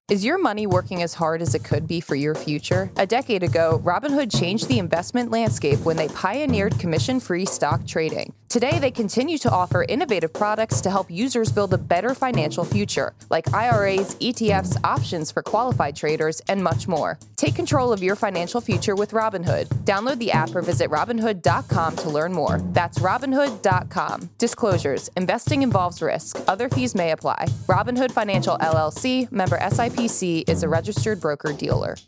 Is your money working as hard as it could be for your future? A decade ago, Robinhood changed the investment landscape when they pioneered commission-free stock trading. Today, they continue to offer innovative products to help users build a better financial future, like IRAs, ETFs, options for qualified traders, and much more. Take control of your financial future with Robinhood. Download the app or visit Robinhood.com to learn more. That's Robinhood.com. Disclosures: investing involves risk. Other fees may apply. Robinhood Financial LLC, member SIPC, is a registered broker-dealer.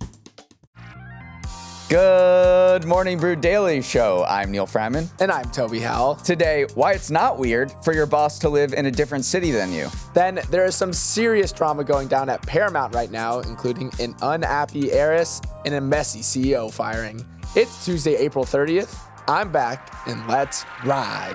Good morning, Brew Daily Show. I'm Neil Freiman. And I'm Toby Howell. Today, why it's not weird for your boss to live in a different city than you. Then there is some serious drama going down at Paramount right now, including an unhappy heiress and a messy CEO firing. It's Tuesday, April 30th. I'm back, and let's ride.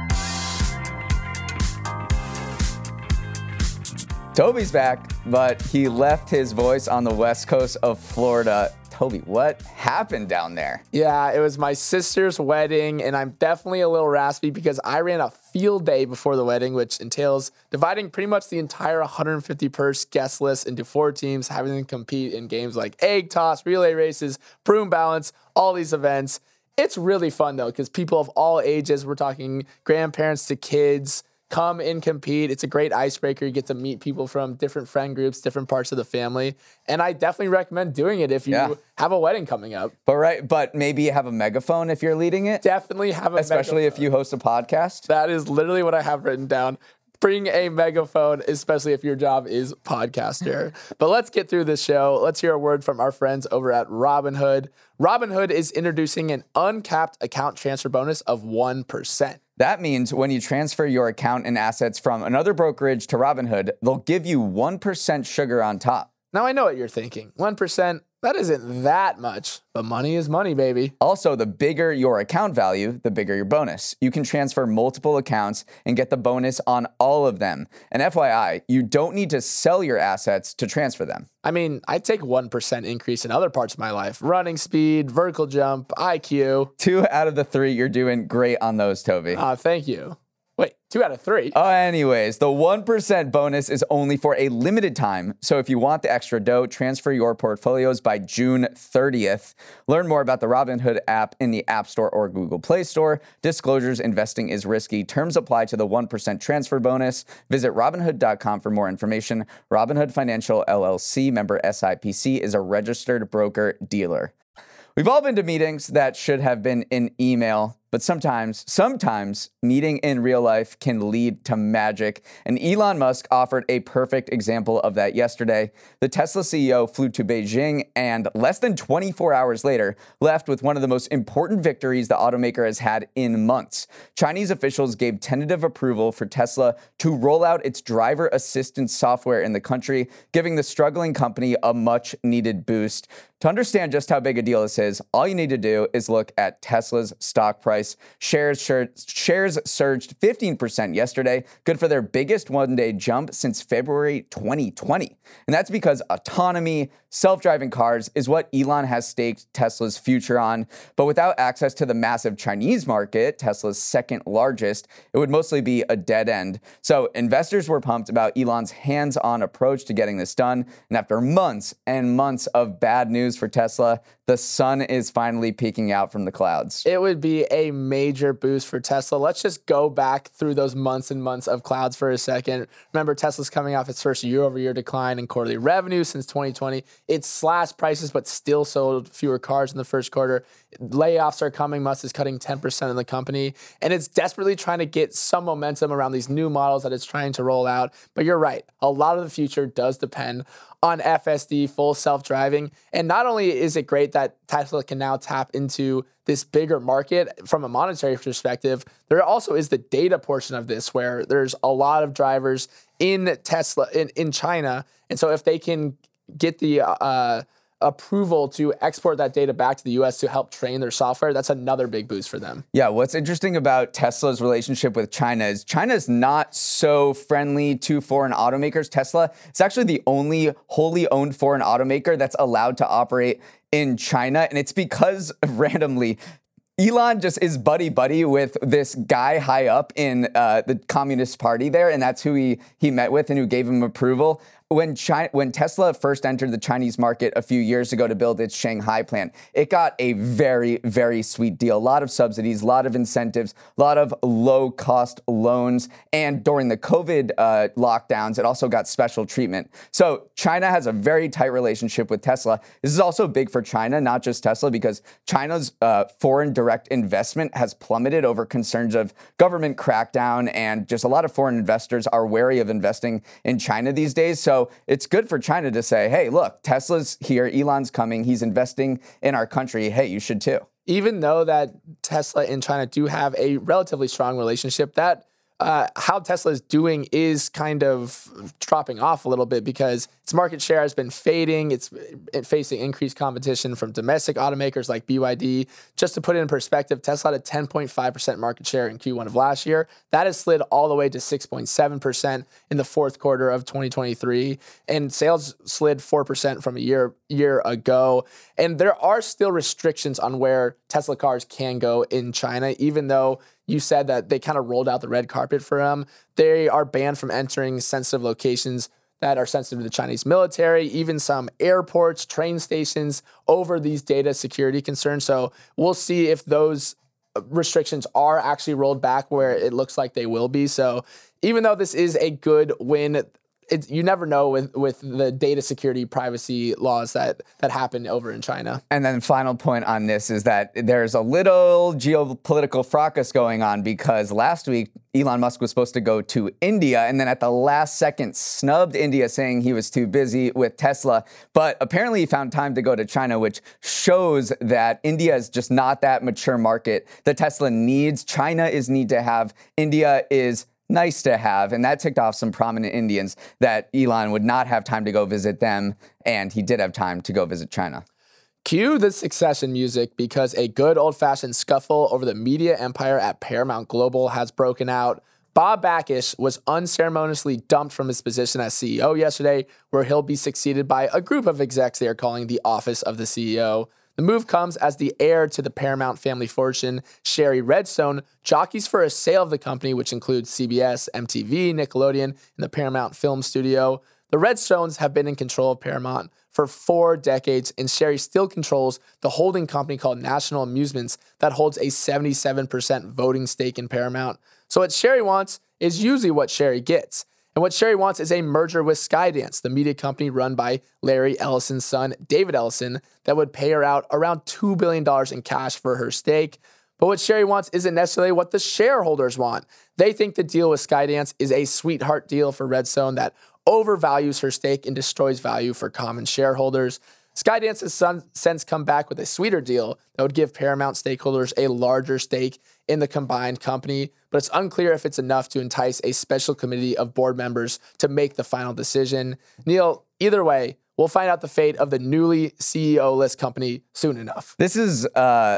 Toby's back, but he left his voice on the west coast of Florida. Toby, what happened down there? Yeah, it was my sister's wedding, and I'm definitely a little raspy because I ran a field day before the wedding, which entails dividing pretty much the entire 150-person guest list into 4 teams, having them compete in games like egg toss, relay races, broom balance, all these events. It's really fun, though, because people of all ages, we're talking grandparents to kids, come and compete. It's a great icebreaker. You get to meet people from different friend groups, different parts of the family. And I definitely recommend doing it if you have a wedding coming up. But maybe you have a megaphone if you're leading it. Definitely have a Especially megaphone. if you host a podcast. That is literally what I have written down. Bring a megaphone, especially if your job is podcaster. But let's get through this show. Let's hear a word from our friends over at Robinhood. Robinhood is introducing an uncapped account transfer bonus of 1%. That means when you transfer your account and assets from another brokerage to Robinhood, they'll give you 1% sugar on top. Now, I know what you're thinking. 1%, that isn't that much, but money is money, baby. Also, the bigger your account value, the bigger your bonus. You can transfer multiple accounts and get the bonus on all of them. And FYI, you don't need to sell your assets to transfer them. I mean, I take 1% increase in other parts of my life. Running speed, vertical jump, IQ. 2 out of the 3, you're doing great on those, Toby. Thank you. Wait, 2 out of 3? Anyways, the 1% bonus is only for a limited time. So if you want the extra dough, transfer your portfolios by June 30th. Learn more about the Robinhood app in the App Store or Google Play Store. Disclosures: investing is risky. Terms apply to the 1% transfer bonus. Visit Robinhood.com for more information. Robinhood Financial LLC, member SIPC, is a registered broker-dealer. We've all been to meetings that should have been in email, but sometimes meeting in real life can lead to magic. And Elon Musk offered a perfect example of that yesterday. The Tesla CEO flew to Beijing and less than 24 hours later left with one of the most important victories the automaker has had in months. Chinese officials gave tentative approval for Tesla to roll out its driver assistance software in the country, giving the struggling company a much needed boost. To understand just how big a deal this is, all you need to do is look at Tesla's stock price. Shares surged 15% yesterday, good for their biggest one-day jump since February 2020. And that's because autonomy, self-driving cars is what Elon has staked Tesla's future on. But without access to the massive Chinese market, Tesla's second largest, it would mostly be a dead end. So investors were pumped about Elon's hands-on approach to getting this done. And after months and months of bad news for Tesla, the sun is finally peeking out from the clouds. It would be a major boost for Tesla. Let's just go back through those months and months of clouds for a second. Remember, Tesla's coming off its first year-over-year decline in quarterly revenue since 2020. It slashed prices, but still sold fewer cars in the first quarter. Layoffs are coming. Musk is cutting 10% of the company, and it's desperately trying to get some momentum around these new models that it's trying to roll out. But you're right. A lot of the future does depend on FSD, full self-driving. And not only is it great that Tesla can now tap into this bigger market from a monetary perspective, there also is the data portion of this where there's a lot of drivers in Tesla, in China. And so if they can get the approval to export that data back to the US to help train their software, that's another big boost for them. Yeah, what's interesting about Tesla's relationship with China is China's not so friendly to foreign automakers. Tesla is actually the only wholly owned foreign automaker that's allowed to operate in China. And it's because randomly Elon just is buddy-buddy with this guy high up in the Communist Party there, and that's who he met with and who gave him approval. when Tesla first entered the Chinese market a few years ago to build its Shanghai plant, it got a very, very sweet deal. A lot of subsidies, a lot of incentives, a lot of low-cost loans. And during the COVID lockdowns, it also got special treatment. So China has a very tight relationship with Tesla. This is also big for China, not just Tesla, because China's foreign direct investment has plummeted over concerns of government crackdown, and just a lot of foreign investors are wary of investing in China these days. So it's good for China to say, hey, look, Tesla's here, Elon's coming, he's investing in our country. Hey, you should too. Even though that Tesla and China do have a relatively strong relationship, that how Tesla is doing is kind of dropping off a little bit because its market share has been fading. It's facing increased competition from domestic automakers like BYD. Just to put it in perspective, Tesla had a 10.5% market share in Q1 of last year. That has slid all the way to 6.7% in the fourth quarter of 2023, and sales slid 4% from a year ago. And there are still restrictions on where Tesla cars can go in China, even though you said that they kind of rolled out the red carpet for them. They are banned from entering sensitive locations that are sensitive to the Chinese military, even some airports, train stations, over these data security concerns. So we'll see if those restrictions are actually rolled back where it looks like they will be. So even though this is a good win, you never know with the data security privacy laws that happen over in China. And then final point on this is that there's a little geopolitical fracas going on because last week Elon Musk was supposed to go to India and then at the last second snubbed India, saying he was too busy with Tesla. But apparently he found time to go to China, which shows that India is just not that mature market that Tesla needs. China is need to have. India is nice to have, and that ticked off some prominent Indians that Elon would not have time to go visit them, and he did have time to go visit China. Cue the Succession music, because a good old-fashioned scuffle over the media empire at Paramount Global has broken out. Bob Bakish was unceremoniously dumped from his position as CEO yesterday, where he'll be succeeded by a group of execs they are calling the Office of the CEO. The move comes as the heir to the Paramount family fortune, Shari Redstone, jockeys for a sale of the company, which includes CBS, MTV, Nickelodeon, and the Paramount Film Studio. The Redstones have been in control of Paramount for 4 decades, and Shari still controls the holding company called National Amusements that holds a 77% voting stake in Paramount. So what Shari wants is usually what Shari gets. And what Shari wants is a merger with Skydance, the media company run by Larry Ellison's son, David Ellison, that would pay her out around $2 billion in cash for her stake. But what Shari wants isn't necessarily what the shareholders want. They think the deal with Skydance is a sweetheart deal for Redstone that overvalues her stake and destroys value for common shareholders. Skydance has since come back with a sweeter deal that would give Paramount stakeholders a larger stake in the combined company, but it's unclear if it's enough to entice a special committee of board members to make the final decision. Neil, either way, we'll find out the fate of the newly CEO-less company soon enough. This is an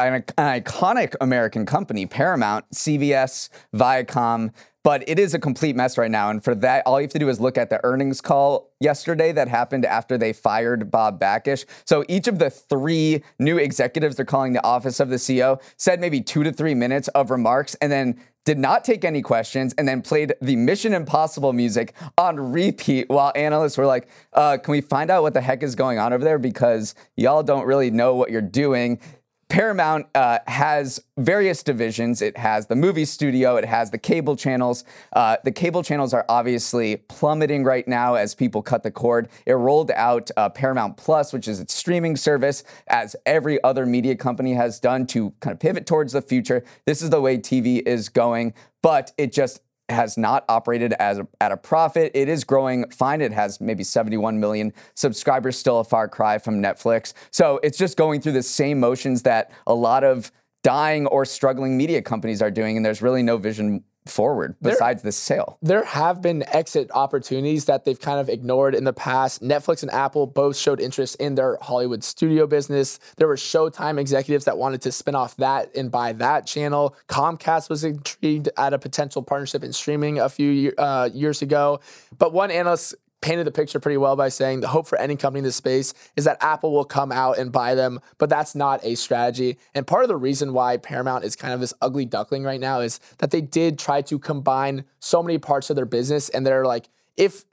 iconic American company, Paramount, CBS, Viacom, but it is a complete mess right now. And for that, all you have to do is look at the earnings call yesterday that happened after they fired Bob Bakish. So each of the 3 new executives they're calling the Office of the CEO said maybe 2 to 3 minutes of remarks and then did not take any questions and then played the Mission Impossible music on repeat while analysts were like, can we find out what the heck is going on over there? Because y'all don't really know what you're doing. Paramount has various divisions. It has the movie studio. It has the cable channels. The cable channels are obviously plummeting right now as people cut the cord. It rolled out Paramount Plus, which is its streaming service, as every other media company has done to kind of pivot towards the future. This is the way TV is going, but it just has not operated at a profit. It is growing fine. It has maybe 71 million subscribers, still a far cry from Netflix. So it's just going through the same motions that a lot of dying or struggling media companies are doing, and there's really no vision forward besides this sale. There have been exit opportunities that they've kind of ignored in the past. Netflix and Apple both showed interest in their Hollywood studio business. There were Showtime executives that wanted to spin off that and buy that channel. Comcast was intrigued at a potential partnership in streaming a few years ago. But one analyst painted the picture pretty well by saying the hope for any company in this space is that Apple will come out and buy them, but that's not a strategy. And part of the reason why Paramount is kind of this ugly duckling right now is that they did try to combine so many parts of their business, and they're like, if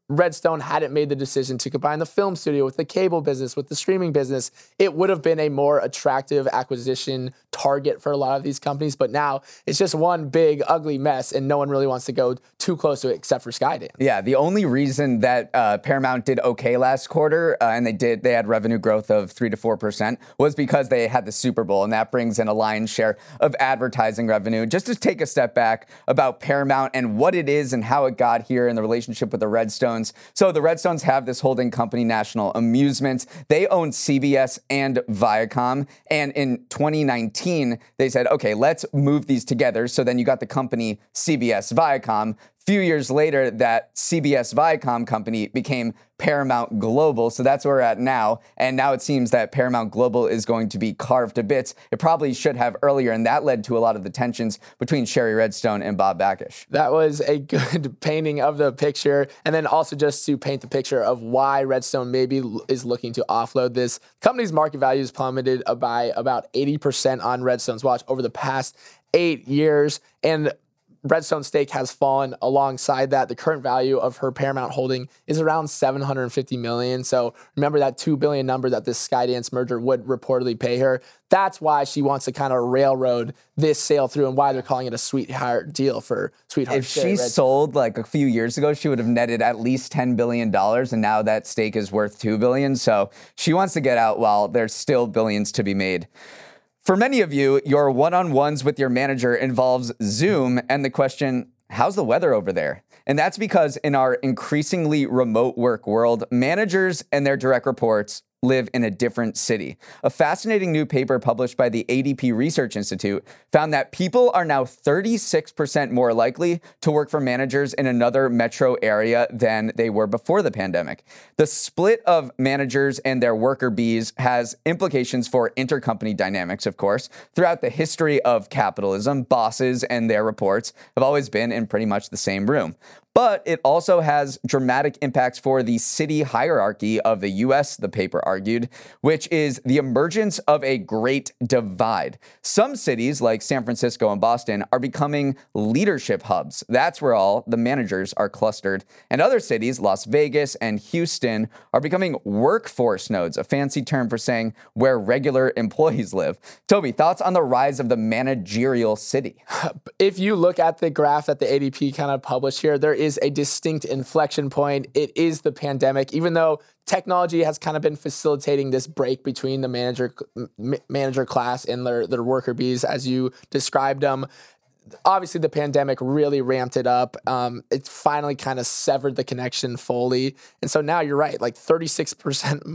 Redstone hadn't made the decision to combine the film studio with the cable business, with the streaming business, it would have been a more attractive acquisition target for a lot of these companies. But now it's just one big, ugly mess, and no one really wants to go too close to it except for Skydance. Yeah, the only reason that Paramount did okay last quarter, and they had revenue growth of 3 to 4%, was because they had the Super Bowl, and that brings in a lion's share of advertising revenue. Just to take a step back about Paramount and what it is and how it got here in the relationship with the Redstones. So the Redstones have this holding company, National Amusements. They own CBS and Viacom. And in 2019, they said, okay, let's move these together. So then you got the company CBS Viacom. Few years later, that CBS Viacom company became Paramount Global. So that's where we're at now. And now it seems that Paramount Global is going to be carved to bits. It probably should have earlier. And that led to a lot of the tensions between Sherry Redstone and Bob Bakish. That was a good painting of the picture. And then also just to paint the picture of why Redstone maybe is looking to offload this. The company's market value has plummeted by about 80% on Redstone's watch over the past 8 years. And Redstone stake has fallen alongside that. The current value of her Paramount holding is around $750 million. So remember that $2 billion number that this Skydance merger would reportedly pay her. That's why she wants to kind of railroad this sale through and why they're calling it a sweetheart deal for Sweetheart. If she sold like a few years ago, she would have netted at least $10 billion. And now that stake is worth $2 billion. So she wants to get out while there's still billions to be made. For many of you, your one-on-ones with your manager involves Zoom and the question, how's the weather over there? And that's because in our increasingly remote work world, managers and their direct reports live in a different city. A fascinating new paper published by the ADP Research Institute found that people are now 36% more likely to work for managers in another metro area than they were before the pandemic. The split of managers and their worker bees has implications for intercompany dynamics, of course. Throughout the history of capitalism, bosses and their reports have always been in pretty much the same room. But it also has dramatic impacts for the city hierarchy of the U.S., the paper argued, which is the emergence of a great divide. Some cities, like San Francisco and Boston, are becoming leadership hubs. That's where all the managers are clustered. And other cities, Las Vegas and Houston, are becoming workforce nodes, a fancy term for saying where regular employees live. Toby, thoughts on the rise of the managerial city? If you look at the graph that the ADP kind of published here, there is a distinct inflection point. It is the pandemic, even though technology has kind of been facilitating this break between the manager class and their worker bees, as you described them. Obviously, the pandemic really ramped it up. It finally kind of severed the connection fully. And so now you're right, like 36%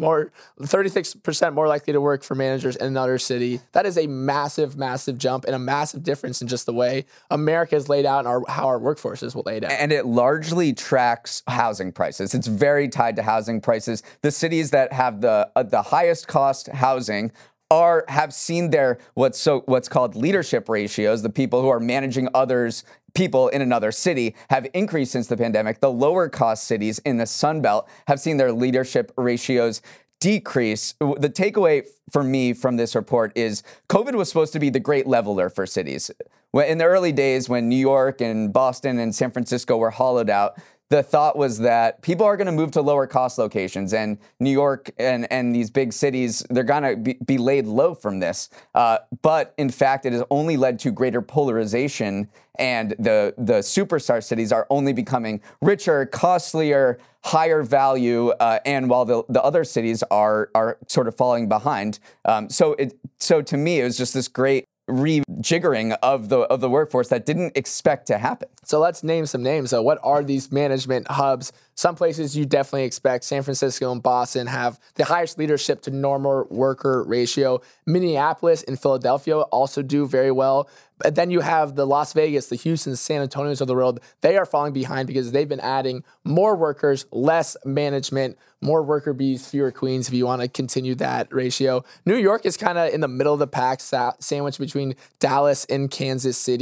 more likely to work for managers in another city. That is a massive, massive jump and a massive difference in just the way America is laid out and how our workforce is laid out. And it largely tracks housing prices. It's very tied to housing prices. The cities that have the highest cost housing have seen their what's called leadership ratios, the people who are managing people in another city, have increased since the pandemic. The lower cost cities in the Sun Belt have seen their leadership ratios decrease. The takeaway for me from this report is COVID was supposed to be the great leveler for cities. In the early days when New York and Boston and San Francisco were hollowed out, the thought was that people are going to move to lower cost locations, and New York and these big cities, they're going to be laid low from this. But in fact, it has only led to greater polarization, and the superstar cities are only becoming richer, costlier, higher value, and while the other cities are sort of falling behind. So to me, it was just this great rejiggering of the workforce that didn't expect to happen. So let's name some names. So what are these management hubs? Some places you definitely expect. San Francisco and Boston have the highest leadership to normal worker ratio. Minneapolis and Philadelphia also do very well. But then you have the Las Vegas, the Houston, San Antonios of the world. They are falling behind because they've been adding more workers, less management, more worker bees, fewer queens, if you want to continue that ratio. New York is kind of in the middle of the pack, sandwiched between Dallas and Kansas City.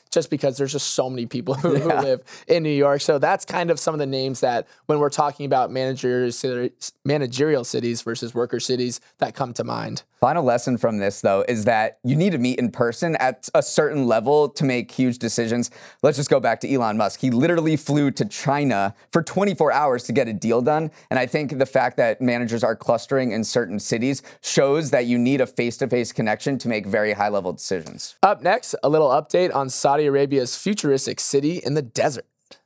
just because there's just so many people who live in New York. So that's kind of some of the names that when we're talking about managerial cities versus worker cities that come to mind. Final lesson from this, though, is that you need to meet in person at a certain level to make huge decisions. Let's just go back to Elon Musk. He literally flew to China for 24 hours to get a deal done. And I think the fact that managers are clustering in certain cities shows that you need a face-to-face connection to make very high-level decisions. Up next, a little update on Saudi Arabia's futuristic city in the desert.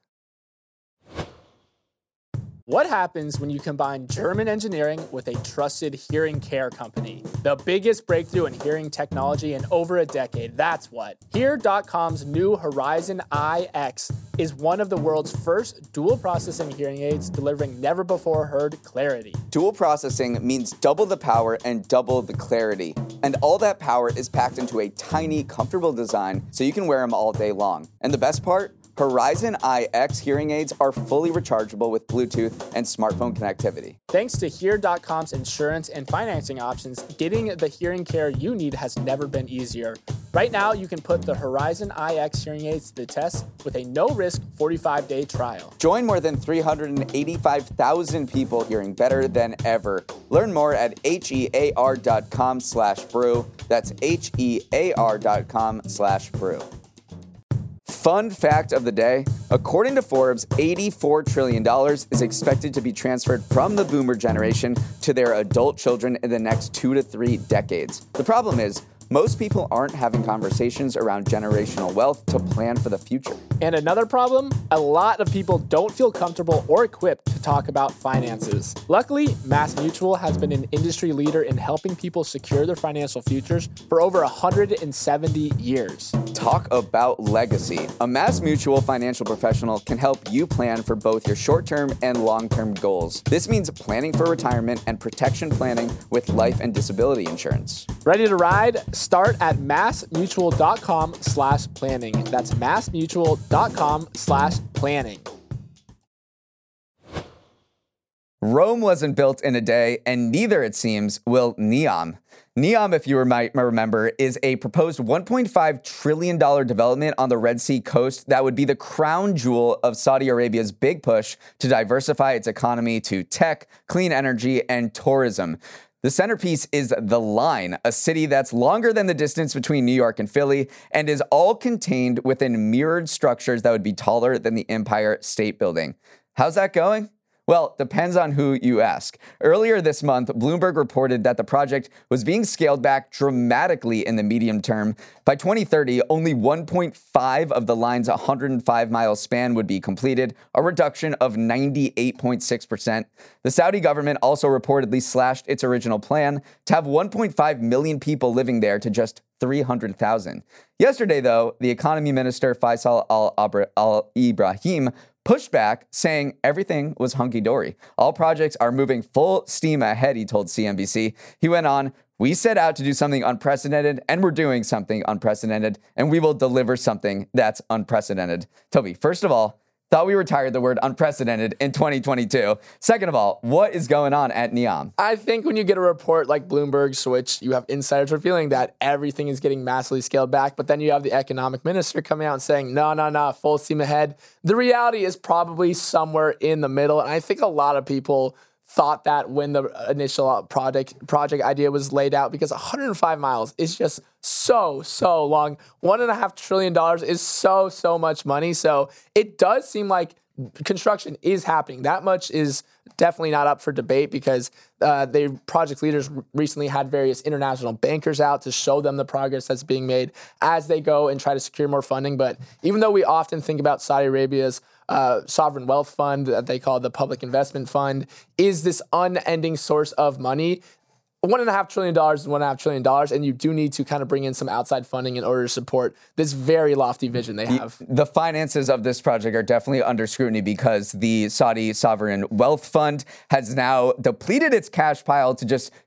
What happens when you combine German engineering with a trusted hearing care company? The biggest breakthrough in hearing technology in over a decade, that's what. Hear.com's new Horizon iX is one of the world's first dual processing hearing aids delivering never before heard clarity. Dual processing means double the power and double the clarity. And all that power is packed into a tiny, comfortable design so you can wear them all day long. And the best part? Horizon iX hearing aids are fully rechargeable with Bluetooth and smartphone connectivity. Thanks to Hear.com's insurance and financing options, getting the hearing care you need has never been easier. Right now, you can put the Horizon iX hearing aids to the test with a no-risk 45-day trial. Join more than 385,000 people hearing better than ever. Learn more at HEAR.com/brew. That's HEAR.com/brew. Fun fact of the day, according to Forbes, $84 trillion is expected to be transferred from the boomer generation to their adult children in the next 2 to 3 decades. The problem is, most people aren't having conversations around generational wealth to plan for the future. And another problem, a lot of people don't feel comfortable or equipped to talk about finances. Luckily, MassMutual has been an industry leader in helping people secure their financial futures for over 170 years. Talk about legacy. A MassMutual financial professional can help you plan for both your short-term and long-term goals. This means planning for retirement and protection planning with life and disability insurance. Ready to ride? Start at massmutual.com/planning. That's massmutual.com/planning. Rome wasn't built in a day, and neither, it seems, will Neom. Neom, if you might remember, is a proposed $1.5 trillion development on the Red Sea coast that would be the crown jewel of Saudi Arabia's big push to diversify its economy to tech, clean energy, and tourism. The centerpiece is The Line, a city that's longer than the distance between New York and Philly and is all contained within mirrored structures that would be taller than the Empire State Building. How's that going? Well, depends on who you ask. Earlier this month, Bloomberg reported that the project was being scaled back dramatically in the medium term. By 2030, only 1.5 of the line's 105-mile span would be completed, a reduction of 98.6%. The Saudi government also reportedly slashed its original plan to have 1.5 million people living there to just 300,000. Yesterday, though, the economy minister Faisal Al-Ibrahim pushed back, saying everything was hunky-dory. All projects are moving full steam ahead, he told CNBC. He went on, "We set out to do something unprecedented, and we're doing something unprecedented, and we will deliver something that's unprecedented." Toby, first of all, thought we retired the word unprecedented in 2022. Second of all, what is going on at Neom? I think when you get a report like Bloomberg's, which you have insiders revealing that everything is getting massively scaled back, but then you have the economic minister coming out and saying, no, full steam ahead. The reality is probably somewhere in the middle. And I think a lot of people thought that when the initial project idea was laid out, because 105 miles is just so long. $1.5 trillion is so much money. So it does seem like construction is happening. That much is definitely not up for debate, because the project leaders recently had various international bankers out to show them the progress that's being made as they go and try to secure more funding. But even though we often think about Saudi Arabia's sovereign wealth fund that they call the Public Investment Fund is this unending source of money, $1.5 trillion is $1.5 trillion, and you do need to kind of bring in some outside funding in order to support this very lofty vision they have. The finances of this project are definitely under scrutiny because the Saudi Sovereign Wealth Fund has now depleted its cash pile to just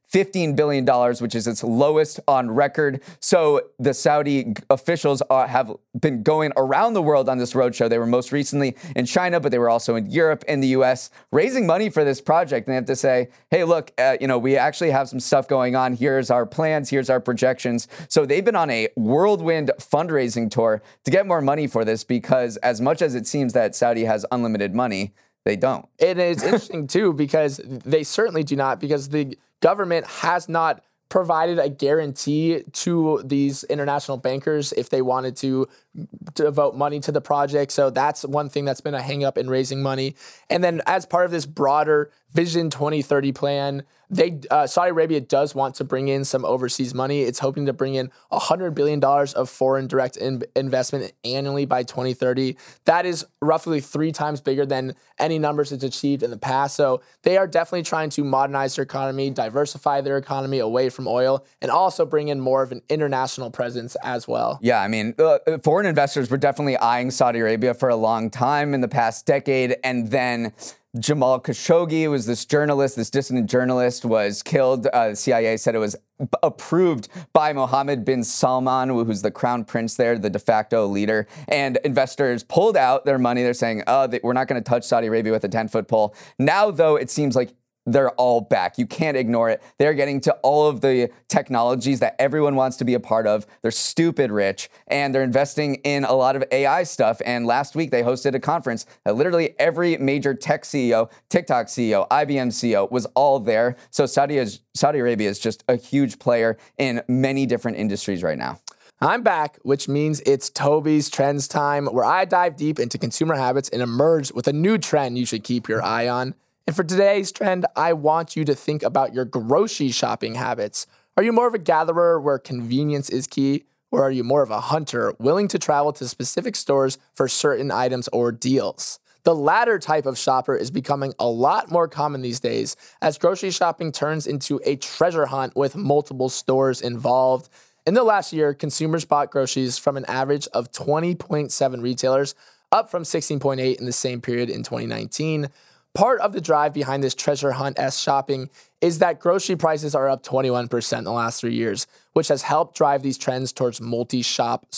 $15 billion, which is its lowest on record. So the Saudi officials have been going around the world on this roadshow. They were most recently in China, but they were also in Europe and the US, raising money for this project. And they have to say, hey, look, we actually have some stuff going on. Here's our plans. Here's our projections. So they've been on a whirlwind fundraising tour to get more money for this, because as much as it seems that Saudi has unlimited money, they don't. And it's interesting, too, because they certainly do not, because the government has not provided a guarantee to these international bankers if they wanted to devote money to the project. So that's one thing that's been a hang up in raising money. And then as part of this broader Vision 2030 plan, Saudi Arabia does want to bring in some overseas money. It's hoping to bring in $100 billion of foreign direct investment annually by 2030. That is roughly 3 times bigger than any numbers it's achieved in the past. So they are definitely trying to modernize their economy, diversify their economy away from oil, and also bring in more of an international presence as well. Yeah, I mean, foreign investors were definitely eyeing Saudi Arabia for a long time in the past decade, and then Jamal Khashoggi was this dissident journalist, was killed. The CIA said it was approved by Mohammed bin Salman, who's the crown prince there, the de facto leader. And investors pulled out their money. They're saying, we're not going to touch Saudi Arabia with a 10-foot pole. Now, though, it seems like they're all back. You can't ignore it. They're getting to all of the technologies that everyone wants to be a part of. They're stupid rich, and they're investing in a lot of AI stuff. And last week, they hosted a conference that literally every major tech CEO, TikTok CEO, IBM CEO was all there. So Saudi Arabia is just a huge player in many different industries right now. I'm back, which means it's Toby's Trends time, where I dive deep into consumer habits and emerge with a new trend you should keep your eye on. And for today's trend, I want you to think about your grocery shopping habits. Are you more of a gatherer where convenience is key? Or are you more of a hunter willing to travel to specific stores for certain items or deals? The latter type of shopper is becoming a lot more common these days as grocery shopping turns into a treasure hunt with multiple stores involved. In the last year, consumers bought groceries from an average of 20.7 retailers, up from 16.8 in the same period in 2019. Part of the drive behind this treasure hunt-esque shopping is that grocery prices are up 21% in the last 3 years, which has helped drive these trends towards multi-stop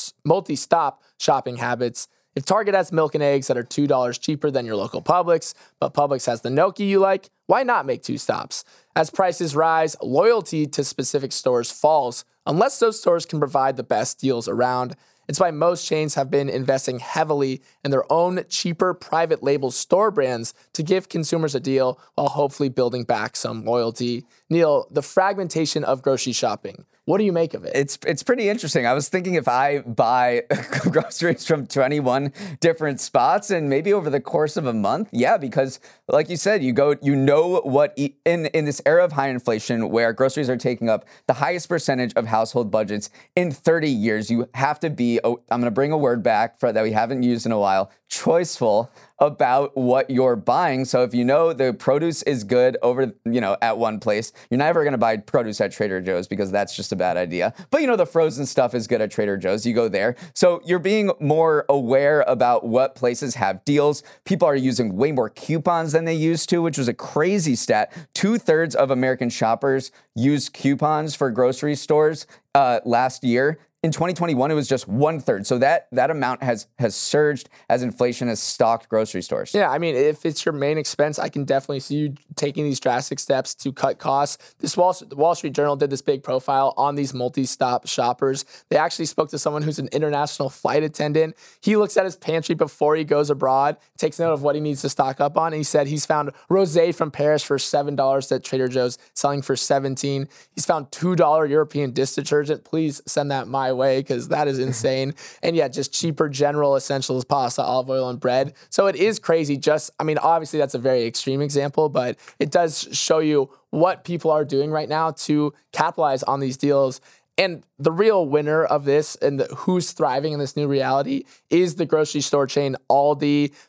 shopping habits. If Target has milk and eggs that are $2 cheaper than your local Publix, but Publix has the gnocchi you like, why not make 2 stops? As prices rise, loyalty to specific stores falls, unless those stores can provide the best deals around. It's why most chains have been investing heavily in their own cheaper private label store brands to give consumers a deal while hopefully building back some loyalty. Neil, the fragmentation of grocery shopping, what do you make of it? It's pretty interesting. I was thinking if I buy groceries from 21 different spots and maybe over the course of a month, yeah, because like you said, in this era of high inflation where groceries are taking up the highest percentage of household budgets in 30 years, you have to be, I'm going to bring a word back that we haven't used in a while, choiceful about what you're buying. So if you know the produce is good over, at one place, you're never going to buy produce at Trader Joe's because that's just a bad idea. But the frozen stuff is good at Trader Joe's. You go there. So you're being more aware about what places have deals. People are using way more coupons than they used to, which was a crazy stat. 2/3 of American shoppers used coupons for grocery stores last year. In 2021, it was just 1/3. So that amount has surged as inflation has stalked grocery stores. Yeah, I mean, if it's your main expense, I can definitely see you taking these drastic steps to cut costs. The Wall Street Journal did this big profile on these multi-stop shoppers. They actually spoke to someone who's an international flight attendant. He looks at his pantry before he goes abroad, takes note of what he needs to stock up on, and he said he's found rosé from Paris for $7 at Trader Joe's, selling for $17. He's found $2 European dish detergent. Please send that my way because that is insane. And yeah, just cheaper general essentials, pasta, olive oil, and bread. So it is crazy. Obviously that's a very extreme example, but it does show you what people are doing right now to capitalize on these deals. And the real winner of this and who's thriving in this new reality is the grocery store chain Aldi.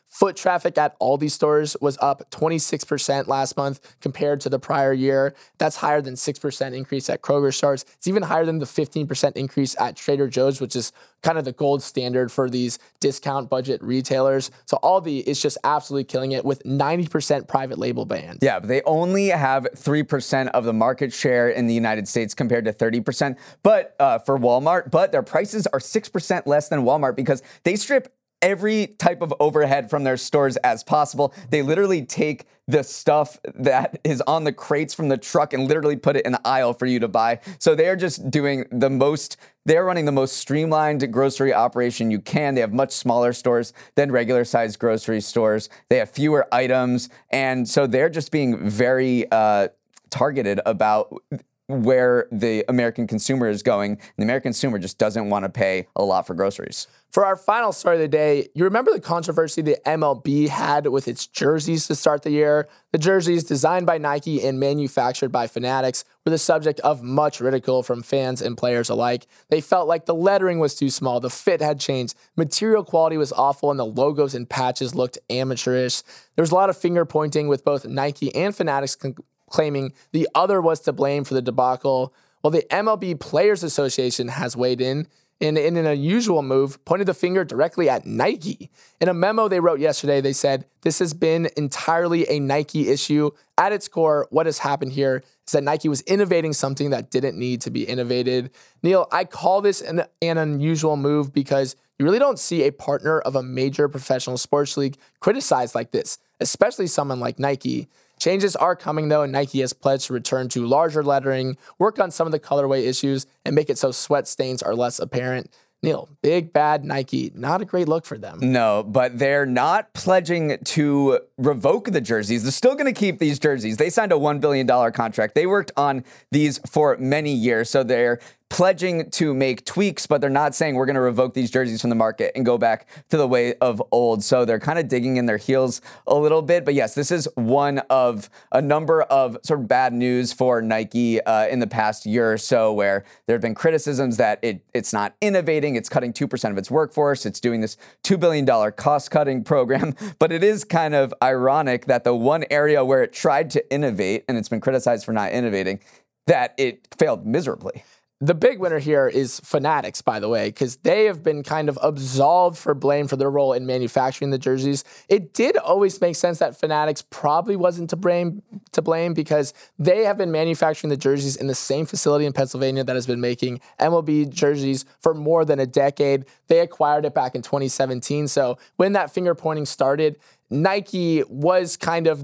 Foot traffic at Aldi stores was up 26% last month compared to the prior year. That's higher than 6% increase at Kroger stores. It's even higher than the 15% increase at Trader Joe's, which is kind of the gold standard for these discount budget retailers. So Aldi is just absolutely killing it with 90% private label bans. Yeah, but they only have 3% of the market share in the United States compared to 30%. But for Walmart, but their prices are 6% less than Walmart because they strip every type of overhead from their stores as possible. They literally take the stuff that is on the crates from the truck and literally put it in the aisle for you to buy. So they're just doing they're running the most streamlined grocery operation you can. They have much smaller stores than regular sized grocery stores. They have fewer items. And so they're just being very targeted about where the American consumer is going. And the American consumer just doesn't want to pay a lot for groceries. For our final story of the day, you remember the controversy the MLB had with its jerseys to start the year? The jerseys, designed by Nike and manufactured by Fanatics, were the subject of much ridicule from fans and players alike. They felt like the lettering was too small, the fit had changed, material quality was awful, and the logos and patches looked amateurish. There was a lot of finger pointing with both Nike and Fanatics claiming the other was to blame for the debacle. Well, the MLB Players Association has weighed in an unusual move, pointed the finger directly at Nike. In a memo they wrote yesterday, they said, this has been entirely a Nike issue. At its core, what has happened here is that Nike was innovating something that didn't need to be innovated. Neil, I call this an unusual move because you really don't see a partner of a major professional sports league criticized like this, especially someone like Nike. Changes are coming, though, and Nike has pledged to return to larger lettering, work on some of the colorway issues, and make it so sweat stains are less apparent. Neil, big bad Nike, not a great look for them. No, but they're not pledging to revoke the jerseys. They're still going to keep these jerseys. They signed a $1 billion contract. They worked on these for many years, so they're pledging to make tweaks, but they're not saying we're going to revoke these jerseys from the market and go back to the way of old. So they're kind of digging in their heels a little bit. But yes, this is one of a number of sort of bad news for Nike in the past year or so, where there have been criticisms that it's not innovating. It's cutting 2% of its workforce. It's doing this $2 billion cost-cutting program. But it is kind of ironic that the one area where it tried to innovate, and it's been criticized for not innovating, that it failed miserably. The big winner here is Fanatics, by the way, because they have been kind of absolved for blame for their role in manufacturing the jerseys. It did always make sense that Fanatics probably wasn't to blame because they have been manufacturing the jerseys in the same facility in Pennsylvania that has been making MLB jerseys for more than a decade. They acquired it back in 2017. So when that finger pointing started, Nike was kind of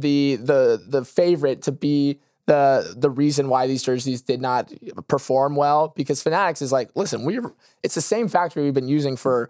the favorite to be the reason why these jerseys did not perform well, because Fanatics is like, listen, it's the same factory we've been using for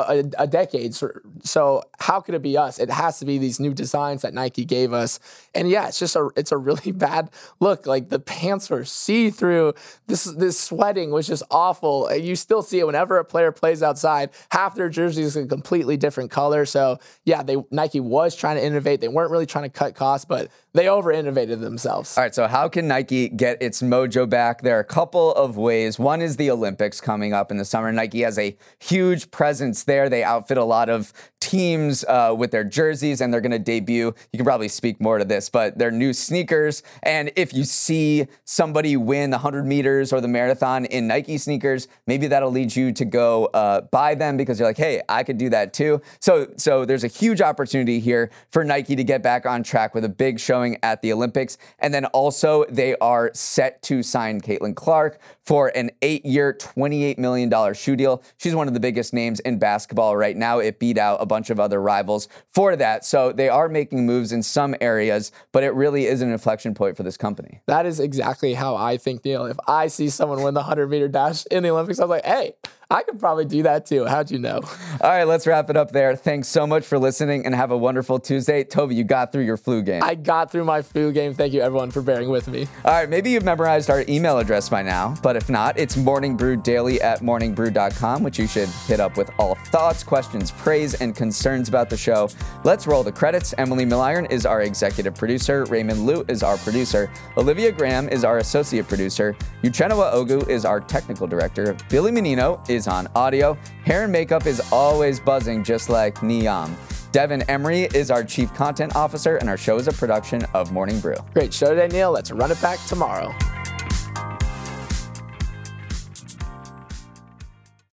a decade. So how could it be us? It has to be these new designs that Nike gave us. And yeah, it's a really bad look. Like the pants were see-through. This sweating was just awful. You still see it whenever a player plays outside. Half their jerseys is a completely different color. So yeah, Nike was trying to innovate. They weren't really trying to cut costs, but they over-innovated themselves. All right, so how can Nike get its mojo back? There are a couple of ways. One is the Olympics coming up in the summer. Nike has a huge presence there. They outfit a lot of teams with their jerseys, and they're going to debut, you can probably speak more to this, but their new sneakers. And if you see somebody win the 100 meters or the marathon in Nike sneakers, maybe that'll lead you to go buy them because you're like, hey, I could do that too. So there's a huge opportunity here for Nike to get back on track with a big showing at the Olympics. And then also they are set to sign Caitlin Clark for an 8-year, $28 million shoe deal. She's one of the biggest names in basketball right now. It beat out a bunch of other rivals for that. So they are making moves in some areas, but it really is an inflection point for this company. That is exactly how I think, Neil. If I see someone win the 100-meter dash in the Olympics, I was like, hey, I could probably do that too. How'd you know? All right, let's wrap it up there. Thanks so much for listening and have a wonderful Tuesday. Toby, you got through your flu game. I got through my flu game. Thank you, everyone, for bearing with me. All right, maybe you've memorized our email address by now, but if not, it's morningbrewdaily@morningbrew.com, which you should hit up with all thoughts, questions, praise, and concerns about the show. Let's roll the credits. Emily Milliron is our executive producer. Raymond Liu is our producer. Olivia Graham is our associate producer. Uchenna Ogu is our technical director. Billy Menino is on audio. Hair and makeup is always buzzing just like Niam. Devin Emery is our Chief Content Officer, and our show is a production of Morning Brew. Great show today, Neil. Let's run it back tomorrow.